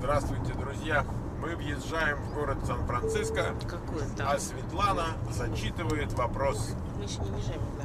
Здравствуйте, друзья! Мы въезжаем в город Сан-Франциско, а Светлана зачитывает вопрос. Мы еще не въезжаем, да.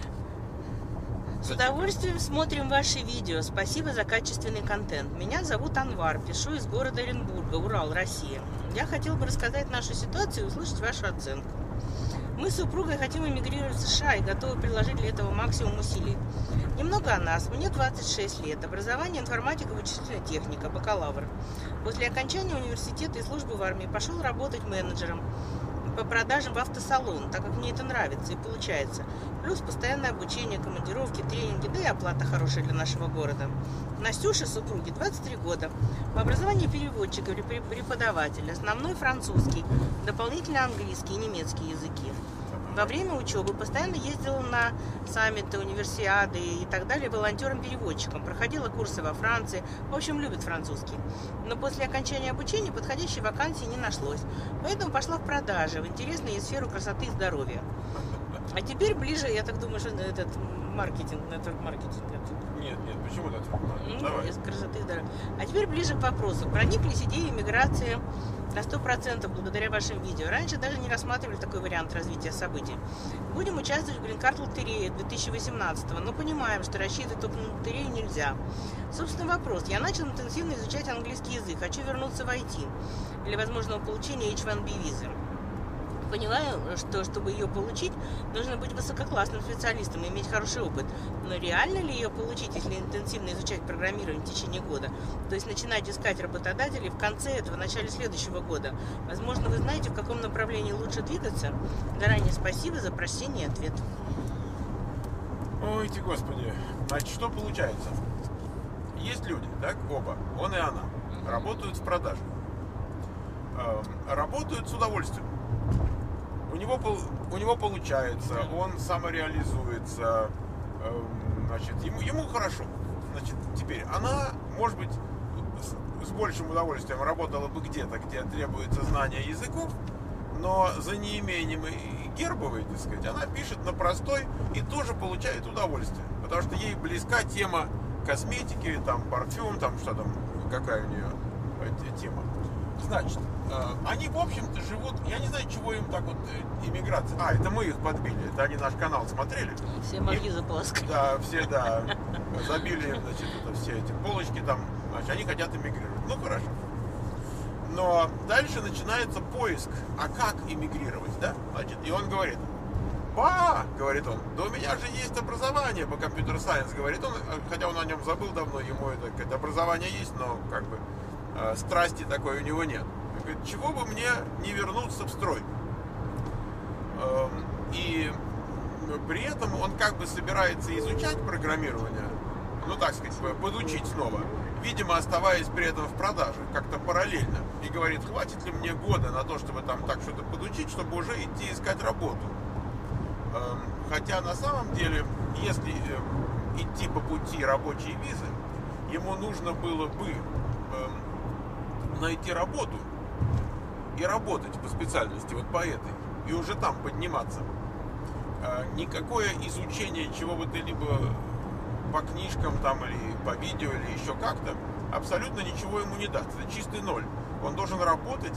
С удовольствием смотрим ваши видео. Спасибо за качественный контент. Меня зовут Анвар, пишу из города Оренбурга, Урал, Россия. Я хотел бы рассказать нашу ситуацию и услышать вашу оценку. Мы с супругой хотим эмигрировать в США и готовы приложить для этого максимум усилий. Немного о нас. Мне 26 лет. Образование информатика, вычислительная техника, бакалавр. После окончания университета и службы в армии пошел работать менеджером по продажам в автосалон, так как мне это нравится и получается. Плюс постоянное обучение, командировки, тренинги, да и оплата хорошая для нашего города. Настюше, супруге, 23 года. По образованию переводчик или преподаватель. Основной французский, дополнительно английский и немецкий языки. Во время учебы постоянно ездила на саммиты, универсиады и так далее волонтером-переводчиком. Проходила курсы во Франции. В общем, любит французский. Но после окончания обучения подходящей вакансии не нашлось. Поэтому пошла в продажи, в интересную сферу красоты и здоровья. А теперь ближе, я так думаю, что этот маркетинг, нетворк-маркетинг. Нет, почему нетворк-маркетинг? Давай. Из красоты и здоровья. А теперь ближе к вопросу. Прониклись идеей миграции на 100% благодаря вашим видео. Раньше даже не рассматривали такой вариант развития событий. Будем участвовать в Green-Card лотерее 2018, но понимаем, что рассчитывать только на лотерею нельзя. Собственно, вопрос. Я начал интенсивно изучать английский язык. Хочу вернуться в IT для возможного получения H1B визы. Понимаю, что чтобы ее получить, нужно быть высококлассным специалистом и иметь хороший опыт. Но реально ли ее получить, если интенсивно изучать программирование в течение года? То есть начинать искать работодателей в конце этого, в начале следующего года. Возможно, вы знаете, в каком направлении лучше двигаться? Заранее спасибо за прочтение и ответ. Ой, Господи. Значит, что получается? Есть люди, так, оба, он и она, работают в продаже. Работают с удовольствием. У него получается, он самореализуется, значит, ему хорошо. Значит, теперь она, может быть, с большим удовольствием работала бы где-то, где требуется знание языков, но за неимением гербовой, так сказать, она пишет на простой и тоже получает удовольствие, потому что ей близка тема косметики, там, парфюм, там, что там, какая у нее тема. Значит, они, в общем-то, живут, я не знаю, чего им так вот иммиграция. Это мы их подбили, это они наш канал смотрели. Все мозги заполоскали. Да, все, да, забили, значит, это все эти полочки там, значит, они хотят эмигрировать. Ну, хорошо. Но дальше начинается поиск, а как эмигрировать, да? Значит, и он говорит, говорит он, да у меня же есть образование по компьютер-сайенс, говорит он, хотя он о нем забыл давно, ему это образование есть, но как бы страсти такой у него нет. Он говорит, чего бы мне не вернуться в строй? И при этом он как бы собирается изучать программирование, ну так сказать, подучить снова, видимо, оставаясь при этом в продаже, как-то параллельно. И говорит, хватит ли мне года на то, чтобы там так что-то подучить, чтобы уже идти искать работу. Хотя на самом деле, если идти по пути рабочей визы, ему нужно было бы найти работу и работать по специальности, вот по этой, и уже там подниматься. Никакое изучение чего бы то либо по книжкам там или по видео или еще как-то абсолютно ничего ему не даст. Это чистый ноль. Он должен работать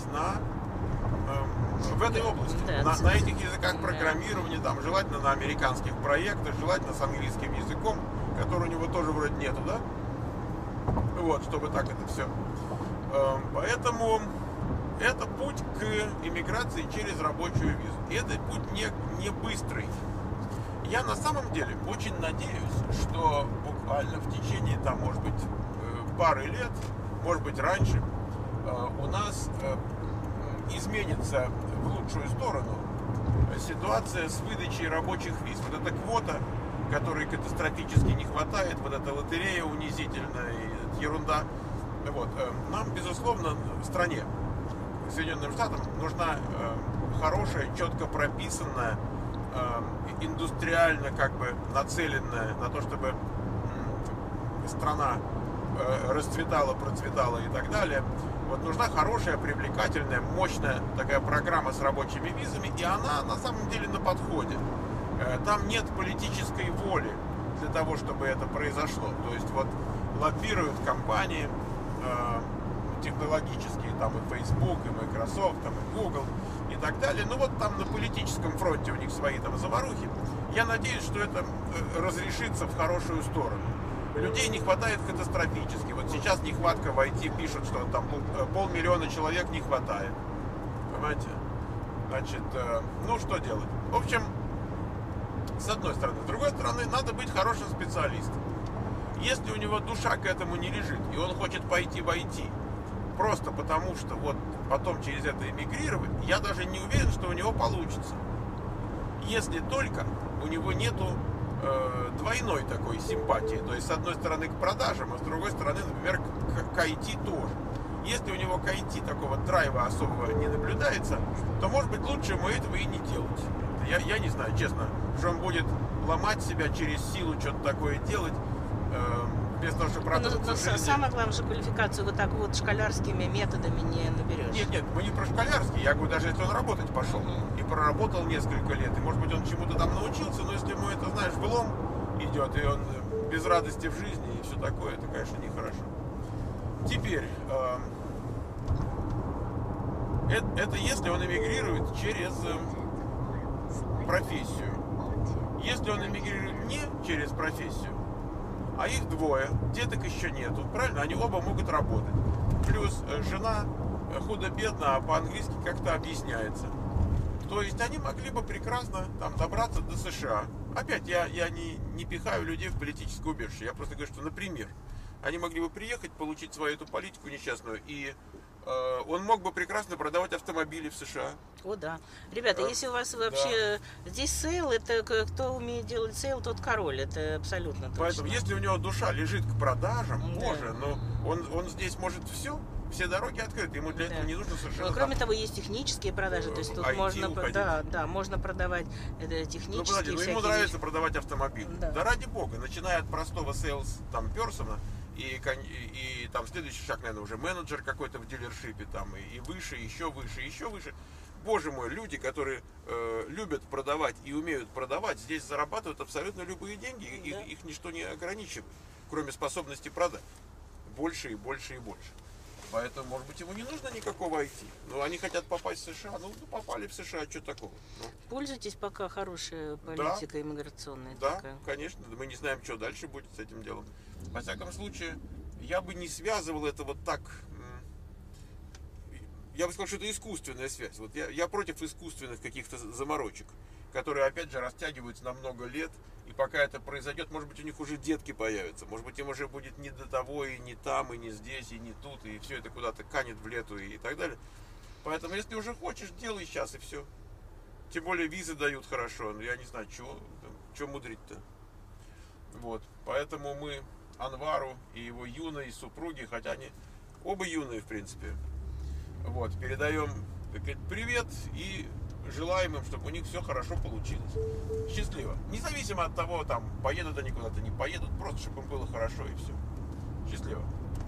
в этой области, на этих языках программирования, там, желательно на американских проектах, желательно с английским языком, который у него тоже вроде нету, да? Вот, чтобы так это все. Поэтому это путь к иммиграции через рабочую визу. И этот путь не быстрый. Я на самом деле очень надеюсь, что буквально в течение, там, может быть, пары лет, может быть, раньше, у нас изменится в лучшую сторону ситуация с выдачей рабочих виз. Вот эта квота, которой катастрофически не хватает, вот эта лотерея унизительная, и ерунда. Вот. Нам, безусловно, в стране, Соединенным Штатам, нужна хорошая, четко прописанная, индустриально как бы нацеленная на то, чтобы страна расцветала, процветала и так далее. Вот нужна хорошая, привлекательная, мощная такая программа с рабочими визами, и она на самом деле на подходе. Там нет политической воли для того, чтобы это произошло. То есть вот лоббируют компании, технологические, там и Facebook, и Microsoft, там и Google и так далее. Ну вот там на политическом фронте у них свои там заварухи. Я надеюсь, что это разрешится в хорошую сторону. Людей не хватает катастрофически. Вот сейчас нехватка в IT, пишут, что там 500 000 человек не хватает. Понимаете? Значит, ну что делать? В общем, с одной стороны. С другой стороны, надо быть хорошим специалистом. Если у него душа к этому не лежит, и он хочет пойти в IT, просто потому что вот потом через это эмигрировать, я даже не уверен, что у него получится. Если только у него нету двойной такой симпатии. То есть, с одной стороны, к продажам, а с другой стороны, например, к IT тоже. Если у него к IT такого драйва особого не наблюдается, то, может быть, лучше ему этого и не делать. Я не знаю, честно, что он будет ломать себя через силу, что-то такое делать, вместо того, чтобы продаться в жизни. Самое главное, что квалификацию вот так вот школярскими методами не наберешь. Нет, мы не про школярский. Я говорю, даже если он работать пошел и проработал несколько лет, и, может быть, он чему-то там научился, но если ему это, знаешь, в лом идет, и он без радости в жизни и все такое, это, конечно, нехорошо. Теперь, это если он эмигрирует через профессию. Если он эмигрирует не через профессию, а их двое, деток еще нету, правильно? Они оба могут работать. Плюс жена худо-бедно, а по-английски как-то объясняется. То есть они могли бы прекрасно там добраться до США. Опять, я не пихаю людей в политическое убежище. Я просто говорю, что, например, они могли бы приехать, получить свою эту политику несчастную, и он мог бы прекрасно продавать автомобили в США. О, да. Ребята, если у вас вообще здесь сейл, это кто умеет делать сейл, тот король. Это абсолютно точно. Поэтому, если у него душа лежит к продажам, боже, но он здесь может все дороги открыты, ему для этого не нужно совершенно... Но, кроме того, есть технические продажи, то есть тут можно, можно продавать технические ему нравится продавать автомобили. Да ради бога, начиная от простого сейлс там персона, и там следующий шаг, наверное, уже менеджер какой-то в дилершипе, там, и выше, еще выше, еще выше. Боже мой, люди, которые любят продавать и умеют продавать, здесь зарабатывают абсолютно любые деньги, их ничто не ограничивает, кроме способности продать. Больше и больше и больше. Поэтому, может быть, ему не нужно никакого IT. Но они хотят попасть в США. Ну, попали в США, что такого? Ну. Пользуйтесь пока хорошая политика иммиграционная. Да, такая. Конечно. Мы не знаем, что дальше будет с этим делом. Во всяком случае, я бы не связывал это вот так. Я бы сказал, что это искусственная связь. Вот я против искусственных каких-то заморочек, которые, опять же, растягиваются на много лет. И пока это произойдет, может быть, у них уже детки появятся. Может быть, им уже будет не до того, и не там, и не здесь, и не тут. И все это куда-то канет в лету и так далее. Поэтому, если уже хочешь, делай сейчас, и все. Тем более, визы дают хорошо. Я не знаю, что мудрить-то. Вот. Поэтому мы Анвару и его юной супруге, хотя они оба юные, в принципе, вот, передаем, так сказать, привет и желаем им, чтобы у них все хорошо получилось. Счастливо. Независимо от того, там, поедут они куда-то, не поедут, просто чтобы им было хорошо и все. Счастливо.